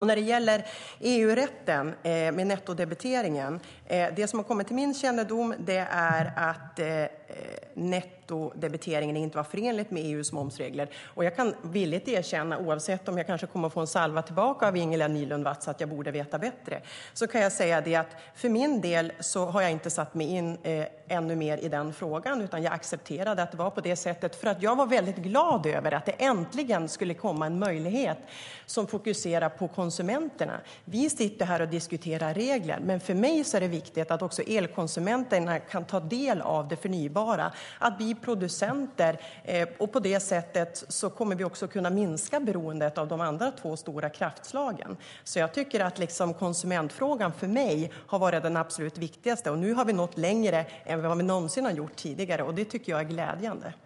När det gäller EU-rätten med nettodebiteringen, det som har kommit till min kännedom det är att nettodebiteringen inte var förenligt med EU:s momsregler. Och jag kan villigt erkänna, oavsett om jag kanske kommer att få en salva tillbaka av Ingela Nylund Watz att jag borde veta bättre, så kan jag säga det att för min del så har jag inte satt mig in ännu mer i den frågan, utan jag accepterade att det var på det sättet för att jag var väldigt glad över att det äntligen skulle komma en möjlighet som fokuserar på konsumenterna. Vi sitter här och diskuterar regler, men för mig så är det viktigt att också elkonsumenterna kan ta del av det förnybara, att vi producenter, och på det sättet så kommer vi också kunna minska beroendet av de andra två stora kraftslagen. Så jag tycker att liksom konsumentfrågan för mig har varit den absolut viktigaste, och nu har vi nått längre än vad vi någonsin har gjort tidigare, och det tycker jag är glädjande.